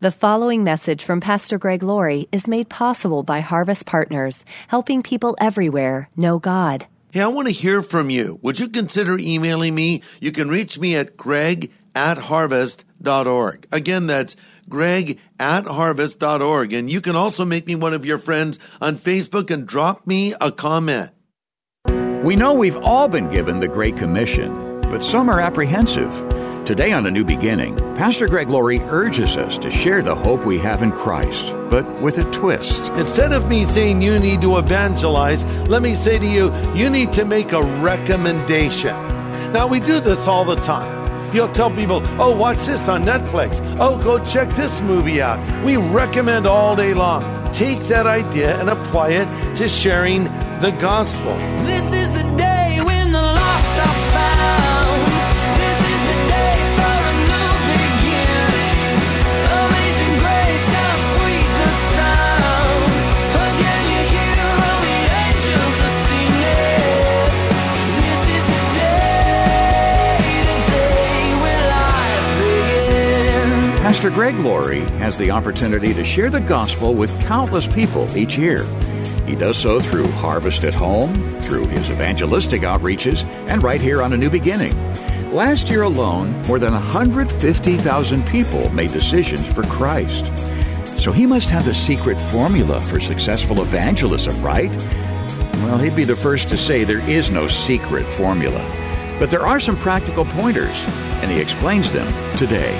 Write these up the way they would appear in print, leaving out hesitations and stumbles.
The following message from Pastor Greg Laurie is made possible by Harvest Partners, helping people everywhere know God. Hey, I want to hear from you. Would you consider emailing me? You can reach me at greg@harvest.org. Again, that's greg@harvest.org. And you can also make me one of your friends on Facebook and drop me a comment. We know we've all been given the Great Commission, but some are apprehensive. Today on A New Beginning, Pastor Greg Laurie urges us to share the hope we have in Christ, but with a twist. Instead of me saying you need to evangelize, let me say to you, you need to make a recommendation. Now, we do this all the time. You'll tell people, oh, watch this on Netflix. Oh, go check this movie out. We recommend all day long. Take that idea and apply it to sharing the gospel. This is the day when the lost are found. This is the day for a new beginning. Amazing grace, how sweet the sound. Again you hear all the angels are singing. This is the day when life begins. Pastor Greg Laurie has the opportunity to share the gospel with countless people each year. He does so through Harvest at Home, through his evangelistic outreaches, and right here on A New Beginning. Last year alone, more than 150,000 people made decisions for Christ. So he must have the secret formula for successful evangelism, right? Well, he'd be the first to say there is no secret formula. But there are some practical pointers, and he explains them today.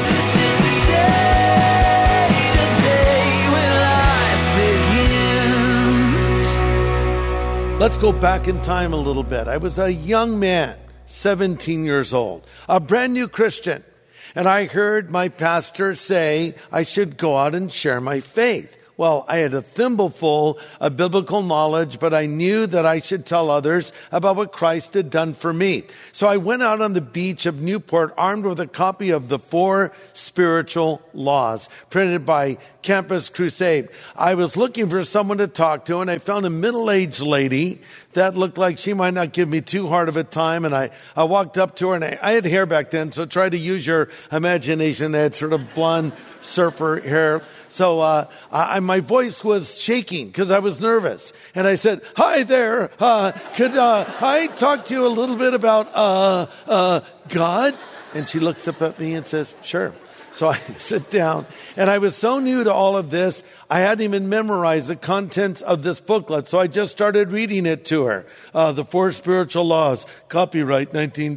Let's go back in time a little bit. I was a young man, 17 years old, a brand new Christian. And I heard my pastor say I should go out and share my faith. Well, I had a thimbleful of biblical knowledge, but I knew that I should tell others about what Christ had done for me. So I went out on the beach of Newport armed with a copy of the 4 Spiritual Laws, printed by Campus Crusade. I was looking for someone to talk to, and I found a middle-aged lady that looked like she might not give me too hard of a time. And I walked up to her, and I had hair back then, so try to use your imagination. I had sort of blonde surfer hair. So my voice was shaking because I was nervous. And I said, hi there, could I talk to you a little bit about God? And she looks up at me and says, sure. So I sit down, and I was so new to all of this, I hadn't even memorized the contents of this booklet. So I just started reading it to her. The 4 Spiritual Laws, copyright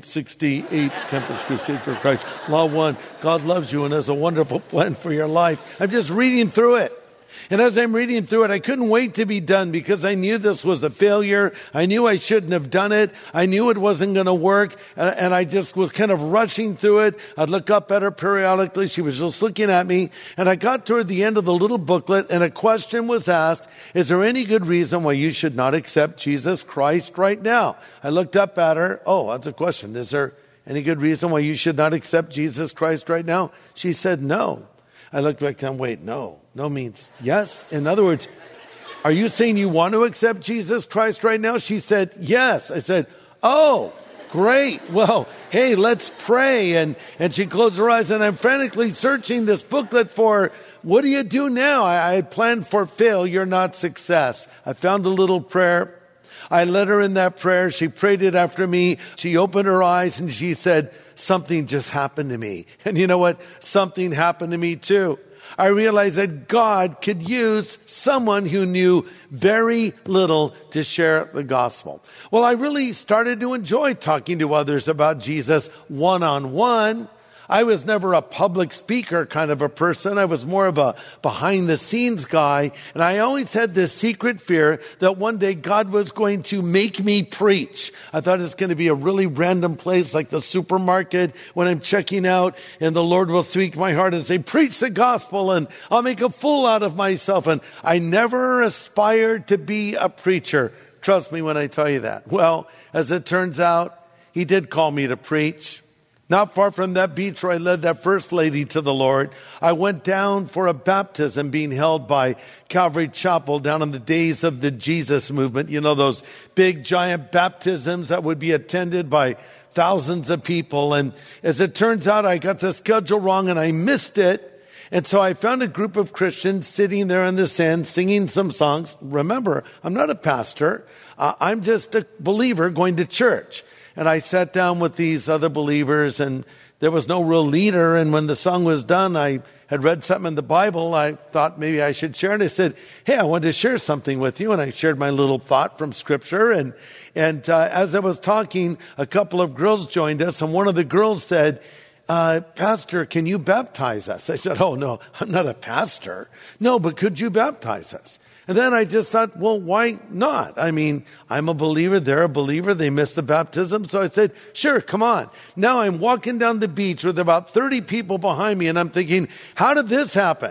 1968, Campus Crusade for Christ. Law 1, God loves you and has a wonderful plan for your life. I'm just reading through it. And as I'm reading through it, I couldn't wait to be done because I knew this was a failure. I knew I shouldn't have done it. I knew it wasn't going to work. And I just was kind of rushing through it. I'd look up at her periodically. She was just looking at me. And I got toward the end of the little booklet, and a question was asked, is there any good reason why you should not accept Jesus Christ right now? I looked up at her. Oh, that's a question. Is there any good reason why you should not accept Jesus Christ right now? She said no. I looked back down. Wait, no. No means yes. In other words, are you saying you want to accept Jesus Christ right now? She said, yes. I said, oh, great. Well, hey, let's pray. And she closed her eyes, and I'm frantically searching this booklet for, what do you do now? I had planned for failure, not success. I found a little prayer. I led her in that prayer. She prayed it after me. She opened her eyes and she said, something just happened to me. And you know what? Something happened to me too. I realized that God could use someone who knew very little to share the gospel. Well, I really started to enjoy talking to others about Jesus one-on-one. I was never a public speaker kind of a person. I was more of a behind-the-scenes guy. And I always had this secret fear that one day God was going to make me preach. I thought it's going to be a really random place like the supermarket when I'm checking out, and the Lord will speak to my heart and say, preach the gospel, and I'll make a fool out of myself. And I never aspired to be a preacher. Trust me when I tell you that. Well, as it turns out, He did call me to preach. Not far from that beach where I led that first lady to the Lord, I went down for a baptism being held by Calvary Chapel down in the days of the Jesus movement. You know, those big giant baptisms that would be attended by thousands of people. And as it turns out, I got the schedule wrong and I missed it. And so I found a group of Christians sitting there in the sand singing some songs. Remember, I'm not a pastor. I'm just a believer going to church. And I sat down with these other believers, and there was no real leader. And when the song was done, I had read something in the Bible. I thought maybe I should share it. I said, hey, I wanted to share something with you. And I shared my little thought from Scripture. And as I was talking, a couple of girls joined us. And one of the girls said, Pastor, can you baptize us? I said, oh, no, I'm not a pastor. No, but could you baptize us? And then I just thought, well, why not? I mean, I'm a believer. They're a believer. They missed the baptism. So I said, sure, come on. Now I'm walking down the beach with about 30 people behind me, and I'm thinking, how did this happen?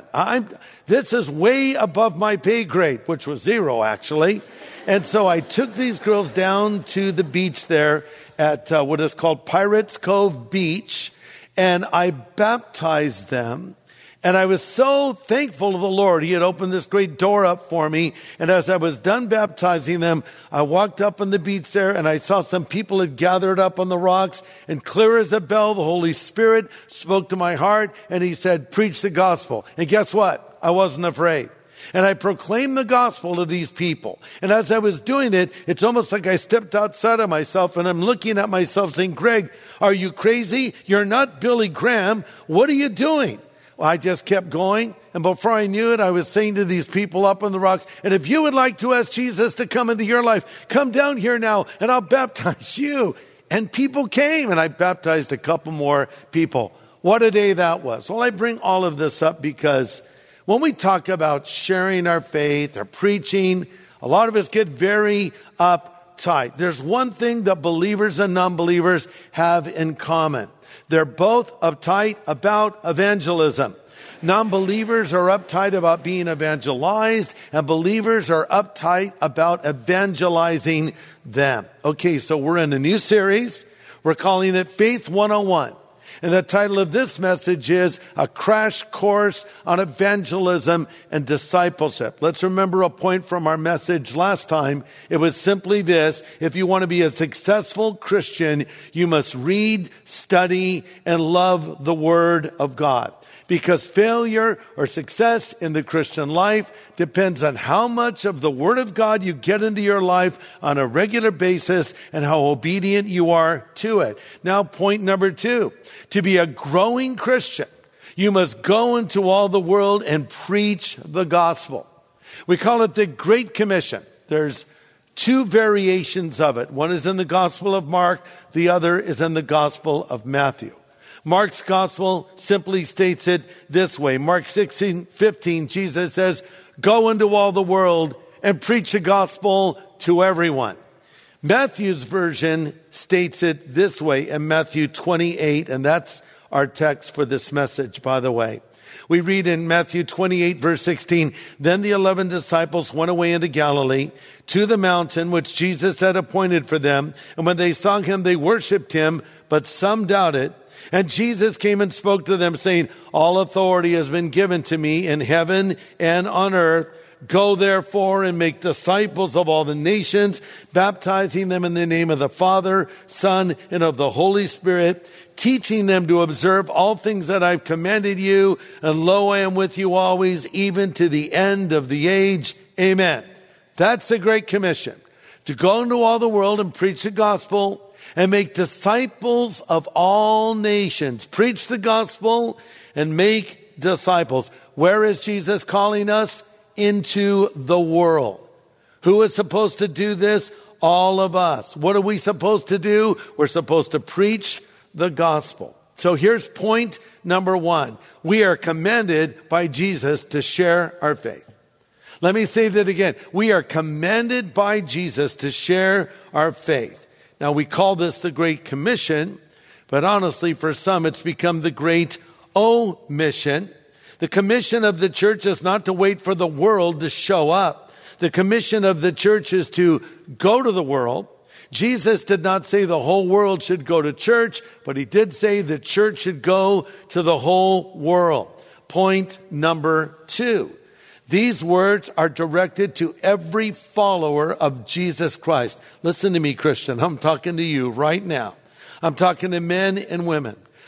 This is way above my pay grade, which was 0, actually. And so I took these girls down to the beach there at what is called Pirates Cove Beach, and I baptized them. And I was so thankful to the Lord. He had opened this great door up for me. And as I was done baptizing them, I walked up on the beach there, and I saw some people had gathered up on the rocks. And clear as a bell, the Holy Spirit spoke to my heart, and he said, preach the gospel. And guess what? I wasn't afraid. And I proclaimed the gospel to these people. And as I was doing it, it's almost like I stepped outside of myself, and I'm looking at myself saying, Greg, are you crazy? You're not Billy Graham. What are you doing? Well, I just kept going. And before I knew it, I was saying to these people up on the rocks, and if you would like to ask Jesus to come into your life, come down here now and I'll baptize you. And people came, and I baptized a couple more people. What a day that was. Well, I bring all of this up because when we talk about sharing our faith or preaching, a lot of us get very uptight. There's one thing that believers and non-believers have in common. They're both uptight about evangelism. Non-believers are uptight about being evangelized, and believers are uptight about evangelizing them. Okay, so we're in a new series. We're calling it Faith 101. And the title of this message is A Crash Course on Evangelism and Discipleship. Let's remember a point from our message last time. It was simply this: if you want to be a successful Christian, you must read, study, and love the Word of God. Because failure or success in the Christian life depends on how much of the Word of God you get into your life on a regular basis and how obedient you are to it. Now, point number 2. To be a growing Christian, you must go into all the world and preach the gospel. We call it the Great Commission. There's 2 variations of it. One is in the Gospel of Mark. The other is in the Gospel of Matthew. Mark's gospel simply states it this way. Mark 16:15, Jesus says, go into all the world and preach the gospel to everyone. Matthew's version states it this way in Matthew 28, and that's our text for this message, by the way. We read in Matthew 28, verse 16, then the 11 disciples went away into Galilee to the mountain which Jesus had appointed for them. And when they saw him, they worshiped him, but some doubted. And Jesus came and spoke to them, saying, all authority has been given to me in heaven and on earth. Go therefore and make disciples of all the nations, baptizing them in the name of the Father, Son, and of the Holy Spirit, teaching them to observe all things that I've commanded you. And lo, I am with you always, even to the end of the age. Amen. That's the Great Commission. To go into all the world and preach the gospel and make disciples of all nations. Preach the gospel and make disciples. Where is Jesus calling us? Into the world. Who is supposed to do this? All of us. What are we supposed to do? We're supposed to preach the gospel. So here's point number 1. We are commanded by Jesus to share our faith. Let me say that again. We are commanded by Jesus to share our faith. Now, we call this the Great Commission, but honestly, for some, it's become the Great Omission. The commission of the church is not to wait for the world to show up. The commission of the church is to go to the world. Jesus did not say the whole world should go to church, but he did say the church should go to the whole world. Point number 2. These words are directed to every follower of Jesus Christ. Listen to me, Christian. I'm talking to you right now. I'm talking to men and women.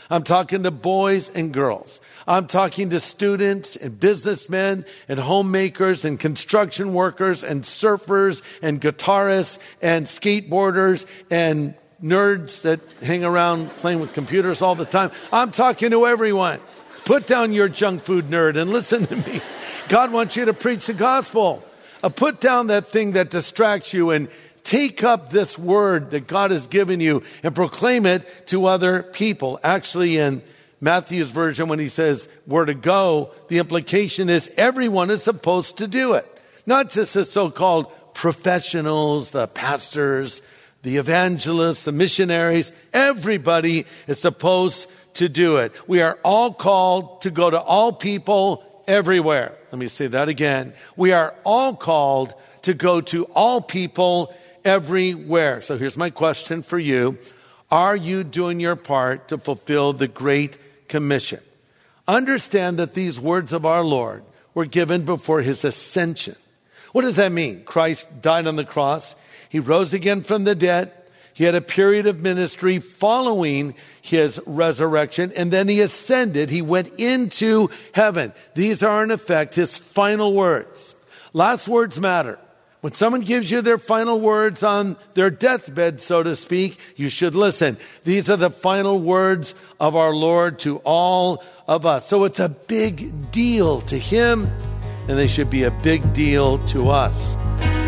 I'm talking to boys and girls. I'm talking to students and businessmen and homemakers and construction workers and surfers and guitarists and skateboarders and nerds that hang around playing with computers all the time. I'm talking to everyone. Put down your junk food nerd and listen to me. God wants you to preach the gospel. Put down that thing that distracts you and take up this word that God has given you and proclaim it to other people. Actually, in Matthew's version, when he says we're to go, the implication is everyone is supposed to do it. Not just the so-called professionals, the pastors, the evangelists, the missionaries. Everybody is supposed to do it. We are all called to go to all people everywhere. Let me say that again. We are all called to go to all people everywhere. So here's my question for you. Are you doing your part to fulfill the Great Commission? Understand that these words of our Lord were given before his ascension. What does that mean? Christ died on the cross. He rose again from the dead. He had a period of ministry following his resurrection, and then he ascended. He went into heaven. These are, in effect, his final words. Last words matter. When someone gives you their final words on their deathbed, so to speak, you should listen. These are the final words of our Lord to all of us. So it's a big deal to him, and they should be a big deal to us.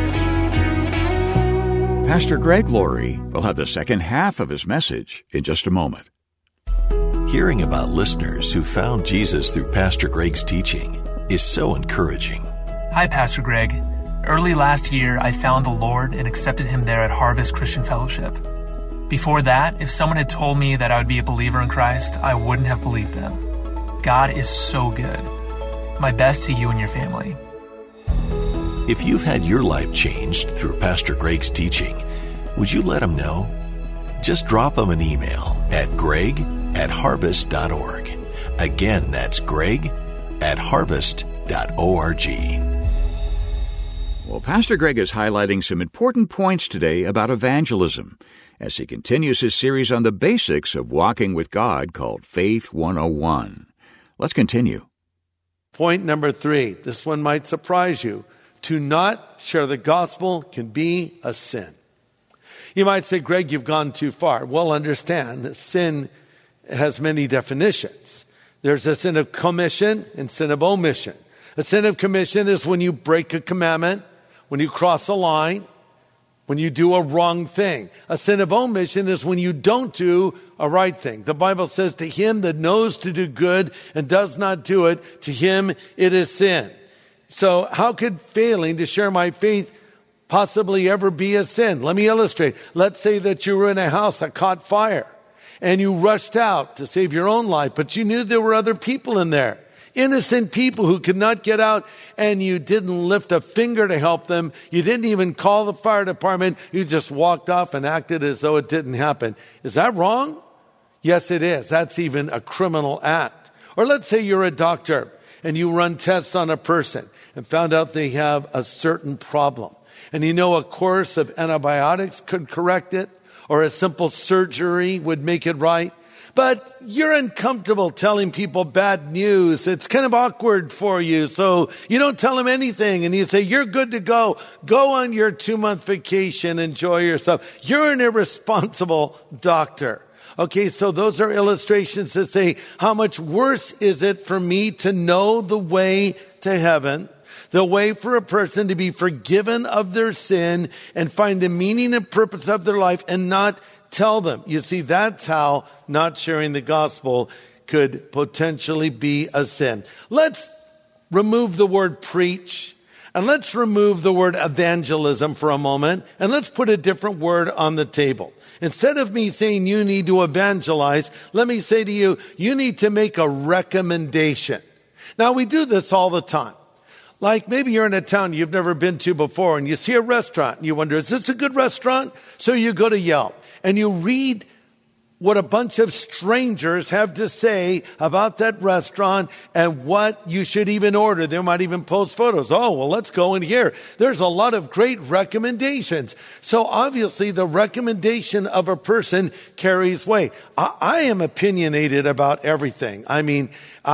Pastor Greg Laurie will have the second half of his message in just a moment. Hearing about listeners who found Jesus through Pastor Greg's teaching is so encouraging. Hi, Pastor Greg. Early last year, I found the Lord and accepted him there at Harvest Christian Fellowship. Before that, if someone had told me that I would be a believer in Christ, I wouldn't have believed them. God is so good. My best to you and your family. If you've had your life changed through Pastor Greg's teaching, would you let him know? Just drop him an email at greg@harvest.org. Again, that's greg@harvest.org. Well, Pastor Greg is highlighting some important points today about evangelism as he continues his series on the basics of walking with God called Faith 101. Let's continue. Point number 3. This one might surprise you. To not share the gospel can be a sin. You might say, Greg, you've gone too far. Well, understand that sin has many definitions. There's a sin of commission and sin of omission. A sin of commission is when you break a commandment, when you cross a line, when you do a wrong thing. A sin of omission is when you don't do a right thing. The Bible says, to him that knows to do good and does not do it, to him it is sin. So how could failing to share my faith possibly ever be a sin? Let me illustrate. Let's say that you were in a house that caught fire and you rushed out to save your own life, but you knew there were other people in there. Innocent people who could not get out, and you didn't lift a finger to help them. You didn't even call the fire department. You just walked off and acted as though it didn't happen. Is that wrong? Yes, it is. That's even a criminal act. Or let's say you're a doctor and you run tests on a person and found out they have a certain problem. And you know a course of antibiotics could correct it, or a simple surgery would make it right. But you're uncomfortable telling people bad news. It's kind of awkward for you. So you don't tell them anything. And you say, you're good to go. Go on your 2-month vacation. Enjoy yourself. You're an irresponsible doctor. Okay, so those are illustrations that say, how much worse is it for me to know the way to heaven, the way for a person to be forgiven of their sin and find the meaning and purpose of their life and not tell them? You see, that's how not sharing the gospel could potentially be a sin. Let's remove the word preach, and let's remove the word evangelism for a moment, and let's put a different word on the table. Instead of me saying you need to evangelize, let me say to you, you need to make a recommendation. Now, we do this all the time. Like maybe you're in a town you've never been to before and you see a restaurant and you wonder, is this a good restaurant? So you go to Yelp and you read what a bunch of strangers have to say about that restaurant and what you should even order. They might even post photos. Oh, well, let's go in here. There's a lot of great recommendations. So obviously the recommendation of a person carries weight. I am opinionated about everything. I mean,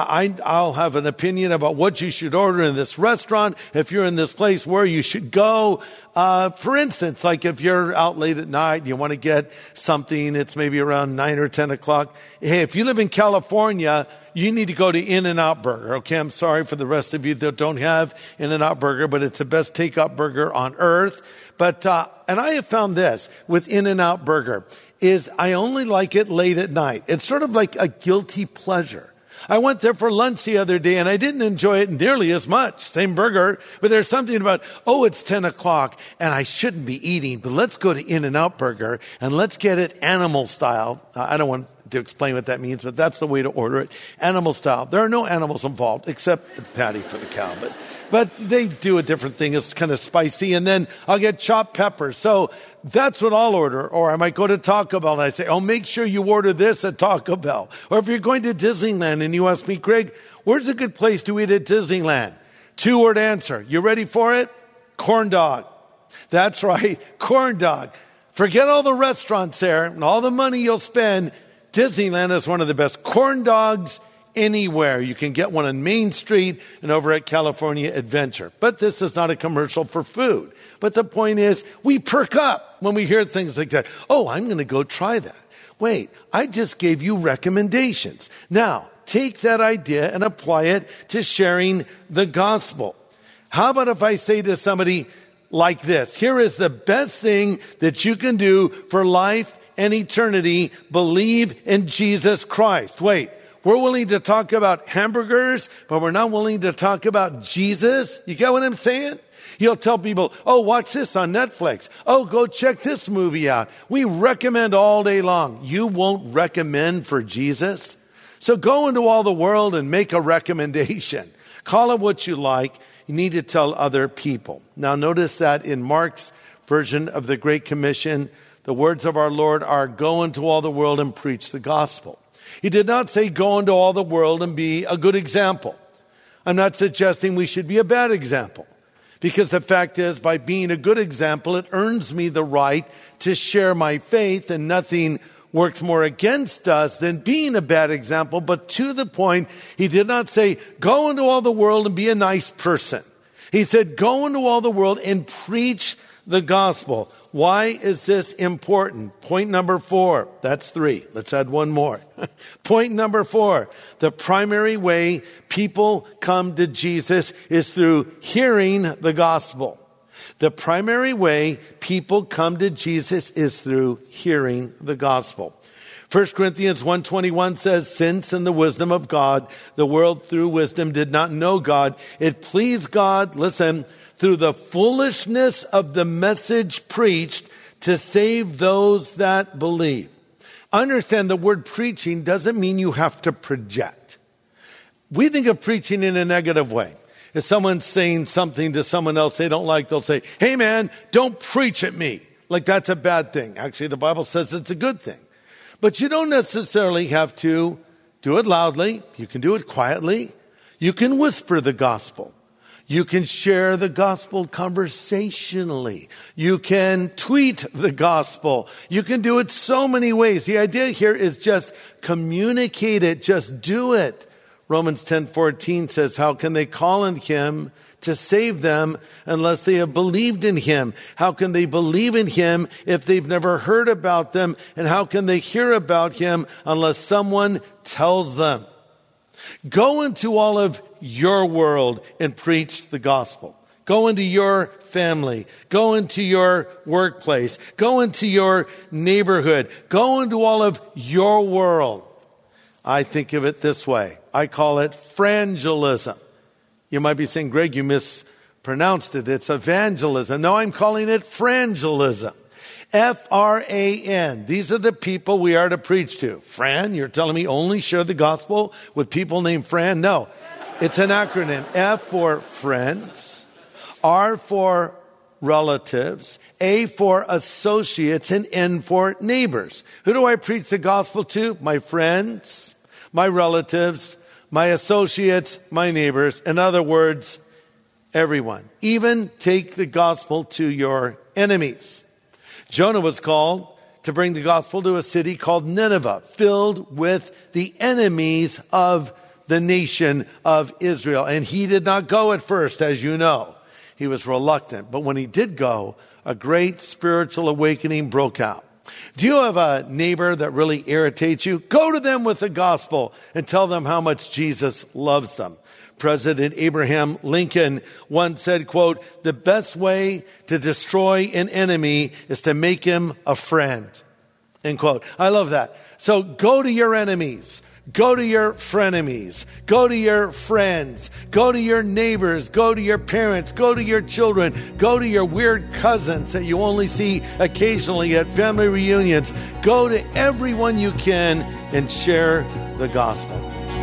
I'll have an opinion about what you should order in this restaurant, if you're in this place, where you should go. For instance, like if you're out late at night and you want to get something, it's maybe around 9 or 10 o'clock. Hey, if you live in California, you need to go to In-N-Out Burger. Okay, I'm sorry for the rest of you that don't have In-N-Out Burger, but it's the best takeout burger on earth. But, and I have found this with In-N-Out Burger is I only like it late at night. It's sort of like a guilty pleasure. I went there for lunch the other day and I didn't enjoy it nearly as much. Same burger, but there's something about, oh, it's 10 o'clock and I shouldn't be eating, but let's go to In-N-Out Burger and let's get it animal style. I don't want to explain what that means, but that's the way to order it. Animal style. There are no animals involved except the patty for the cow, but they do a different thing. It's kind of spicy. And then I'll get chopped peppers. So that's what I'll order. Or I might go to Taco Bell and I say, oh, make sure you order this at Taco Bell. Or if you're going to Disneyland and you ask me, Greg, where's a good place to eat at Disneyland? 2-word answer. You ready for it? Corn dog. That's right. Corn dog. Forget all the restaurants there and all the money you'll spend. Disneyland is one of the best corn dogs anywhere. You can get one on Main Street and over at California Adventure. But this is not a commercial for food. But the point is, we perk up when we hear things like that. Oh, I'm going to go try that. Wait, I just gave you recommendations. Now, take that idea and apply it to sharing the gospel. How about if I say to somebody like this? Here is the best thing that you can do for life and eternity. Believe in Jesus Christ. Wait. We're willing to talk about hamburgers, but we're not willing to talk about Jesus. You get what I'm saying? You'll tell people, oh, watch this on Netflix. Oh, go check this movie out. We recommend all day long. You won't recommend for Jesus? So go into all the world and make a recommendation. Call it what you like. You need to tell other people. Now notice that in Mark's version of the Great Commission, the words of our Lord are, go into all the world and preach the gospel. He did not say go into all the world and be a good example. I'm not suggesting we should be a bad example. Because the fact is, by being a good example, it earns me the right to share my faith, and nothing works more against us than being a bad example. But to the point, he did not say, go into all the world and be a nice person. He said, go into all the world and preach the gospel. Why is this important? Point number 4. That's 3. Let's add one more. Point number 4. The primary way people come to Jesus is through hearing the gospel. The primary way people come to Jesus is through hearing the gospel. 1 Corinthians 1:21 says, since in the wisdom of God, the world through wisdom did not know God, it pleased God, listen, through the foolishness of the message preached to save those that believe. Understand the word preaching doesn't mean you have to project. We think of preaching in a negative way. If someone's saying something to someone else they don't like, they'll say, hey man, don't preach at me. Like that's a bad thing. Actually, the Bible says it's a good thing. But you don't necessarily have to do it loudly. You can do it quietly. You can whisper the gospel. You can share the gospel conversationally. You can tweet the gospel. You can do it so many ways. The idea here is just communicate it. Just do it. Romans 10:14 says, how can they call on him to save them unless they have believed in him? How can they believe in him if they've never heard about them? And how can they hear about him unless someone tells them? Go into all of your world and preach the gospel. Go into your family. Go into your workplace. Go into your neighborhood. Go into all of your world. I think of it this way. I call it frangelism. You might be saying, Greg, you mispronounced it. It's evangelism. No, I'm calling it frangelism. F-R-A-N. These are the people we are to preach to. Fran, you're telling me only share the gospel with people named Fran? No, it's an acronym. F for friends, R for relatives, A for associates, and N for neighbors. Who do I preach the gospel to? My friends, my relatives, my associates, my neighbors. In other words, everyone. Even take the gospel to your enemies. Jonah was called to bring the gospel to a city called Nineveh, filled with the enemies of the nation of Israel. And he did not go at first, as you know. He was reluctant. But when he did go, a great spiritual awakening broke out. Do you have a neighbor that really irritates you? Go to them with the gospel and tell them how much Jesus loves them. President Abraham Lincoln once said, quote, "The best way to destroy an enemy is to make him a friend." End quote. I love that. So go to your enemies. Go to your frenemies. Go to your friends. Go to your neighbors. Go to your parents. Go to your children. Go to your weird cousins that you only see occasionally at family reunions. Go to everyone you can and share the gospel.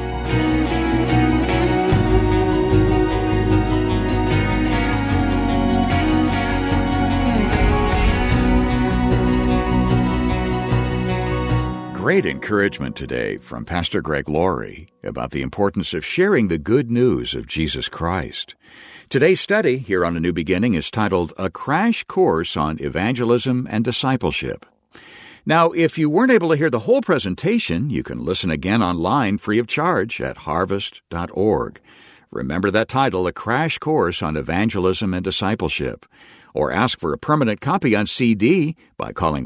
Great encouragement today from Pastor Greg Laurie about the importance of sharing the good news of Jesus Christ. Today's study here on A New Beginning is titled A Crash Course on Evangelism and Discipleship. Now, if you weren't able to hear the whole presentation, you can listen again online free of charge at harvest.org. Remember that title, A Crash Course on Evangelism and Discipleship. Or ask for a permanent copy on CD by calling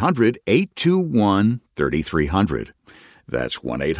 1-800-821-3300. That's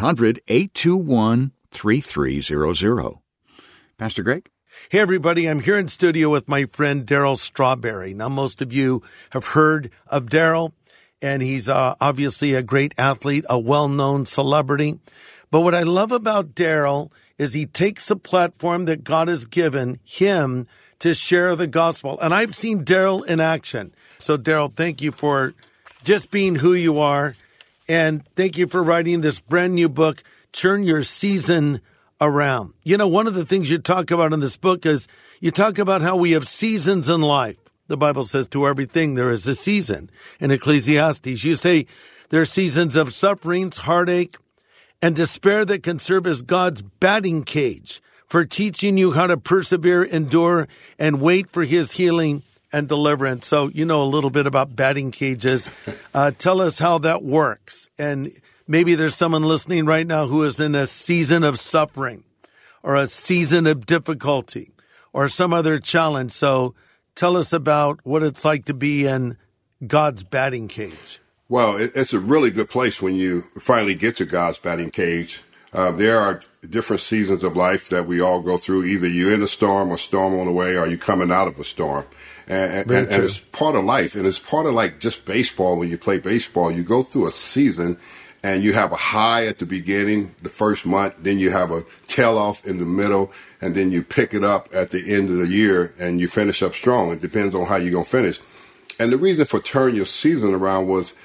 1-800-821-3300. Pastor Greg? Hey, everybody. I'm here in studio with my friend Darryl Strawberry. Now, most of you have heard of Darryl, and he's obviously a great athlete, a well-known celebrity. But what I love about Darryl is he takes the platform that God has given him to share the gospel. And I've seen Darryl in action. So, Darryl, thank you for just being who you are. And thank you for writing this brand new book, Turn Your Season Around. You know, one of the things you talk about in this book is you talk about how we have seasons in life. The Bible says to everything there is a season. In Ecclesiastes, you say there are seasons of sufferings, heartache, and despair that can serve as God's batting cage for teaching you how to persevere, endure, and wait for his healing and deliverance. So you know a little bit about batting cages. Tell us how that works. And maybe there's someone listening right now who is in a season of suffering or a season of difficulty or some other challenge. So tell us about what it's like to be in God's batting cage. Well, it's a really good place when you finally get to God's batting cage. There are different seasons of life that we all go through. Either you're in a storm or storm on the way, or you're coming out of a storm. And it's part of life. And it's part of like just baseball. When you play baseball, you go through a season and you have a high at the beginning, the first month, then you have a tail off in the middle, and then you pick it up at the end of the year and you finish up strong. It depends on how you're going to finish. And the reason for Turn Your Season Around was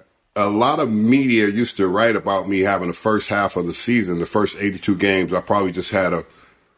a lot of media used to write about me having the first half of the season, the first 82 games. I probably just had a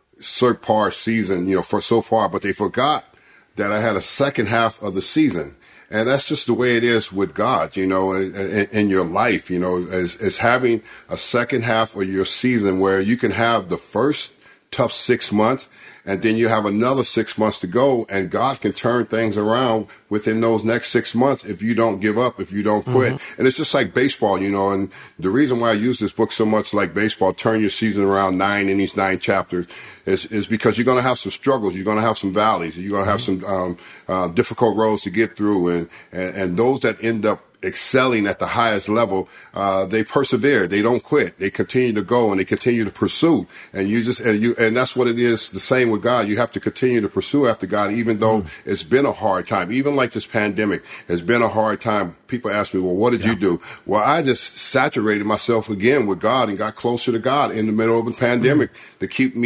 subpar season, for so far, but they forgot that I had a second half of the season. And that's just the way it is with God, in your life, as having a second half of your season where you can have the first tough 6 months, and then you have another 6 months to go, and God can turn things around within those next 6 months if you don't give up, if you don't quit. Mm-hmm. And it's just like baseball, and the reason why I use this book so much like baseball, Turn Your Season Around, 9 in these 9 chapters, is because you're going to have some struggles, you're going to have some valleys, you're going to have some difficult roads to get through, and those that end up excelling at the highest level, they persevere. They don't quit. They continue to go and they continue to pursue. And and that's what it is. The same with God. You have to continue to pursue after God, even though it's been a hard time. Even like this pandemic, it's been a hard time. People ask me, well, what did you do? Well, I just saturated myself again with God and got closer to God in the middle of the pandemic to keep me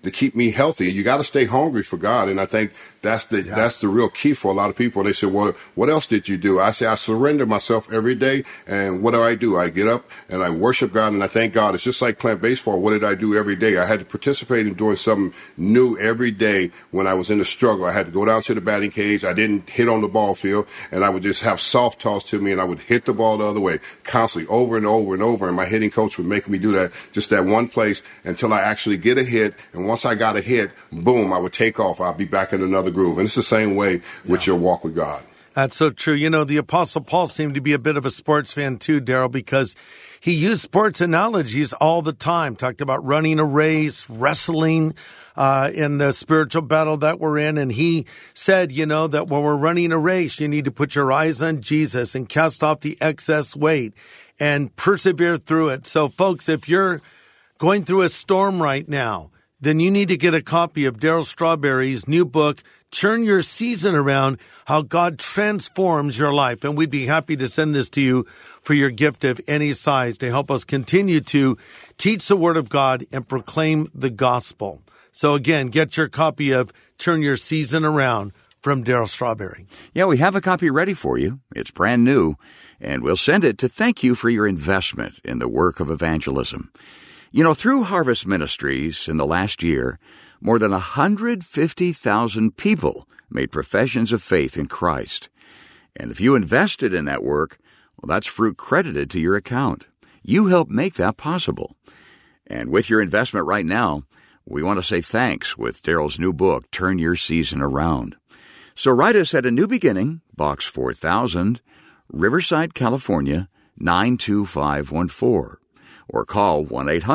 to keep me healthy. You got to stay hungry for God. And I think that's the real key for a lot of people. And they say, well, what else did you do? I say, I surrender myself every day. And what do? I get up and I worship God and I thank God. It's just like playing baseball. What did I do every day? I had to participate in doing something new every day when I was in the struggle. I had to go down to the batting cage. I didn't hit on the ball field, and I would just have soft toss to me, and I would hit the ball the other way constantly over and over and over. And my hitting coach would make me do that, just that one place until I actually get a hit. And once I got a hit, boom, I would take off. I'll be back in another groove. And it's the same way with your walk with God. That's so true. You know, the Apostle Paul seemed to be a bit of a sports fan too, Daryl, because he used sports analogies all the time. Talked about running a race, wrestling in the spiritual battle that we're in. And he said, you know, that when we're running a race, you need to put your eyes on Jesus and cast off the excess weight and persevere through it. So, folks, if you're going through a storm right now, then you need to get a copy of Daryl Strawberry's new book, Turn Your Season Around, How God Transforms Your Life. And we'd be happy to send this to you for your gift of any size to help us continue to teach the Word of God and proclaim the gospel. So again, get your copy of Turn Your Season Around from Daryl Strawberry. Yeah, we have a copy ready for you. It's brand new, and we'll send it to thank you for your investment in the work of evangelism. You know, through Harvest Ministries in the last year, more than 150,000 people made professions of faith in Christ. And if you invested in that work, well, that's fruit credited to your account. You helped make that possible. And with your investment right now, we want to say thanks with Daryl's new book, Turn Your Season Around. So write us at A New Beginning, Box 4000, Riverside, California, 92514. Or call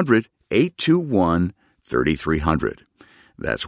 1-800-821-3300. That's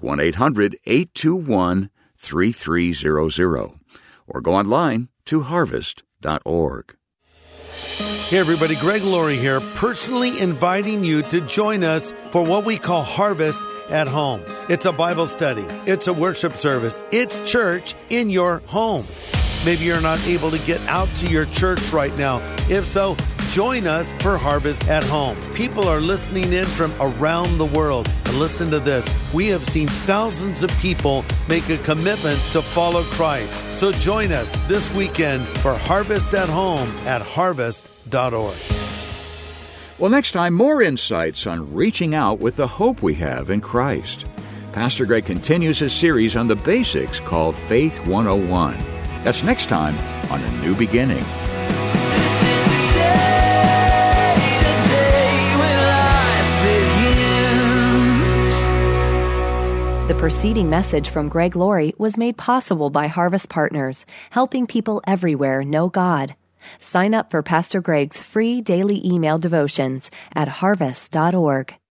1-800-821-3300. Or go online to harvest.org. Hey everybody, Greg Laurie here, personally inviting you to join us for what we call Harvest at Home. It's a Bible study. It's a worship service. It's church in your home. Maybe you're not able to get out to your church right now. If so, join us for Harvest at Home. People are listening in from around the world. And listen to this. We have seen thousands of people make a commitment to follow Christ. So join us this weekend for Harvest at Home at harvest.org. Well, next time, more insights on reaching out with the hope we have in Christ. Pastor Greg continues his series on the basics called Faith 101. That's next time on A New Beginning. This is the day when life begins. The preceding message from Greg Laurie was made possible by Harvest Partners, helping people everywhere know God. Sign up for Pastor Greg's free daily email devotions at harvest.org.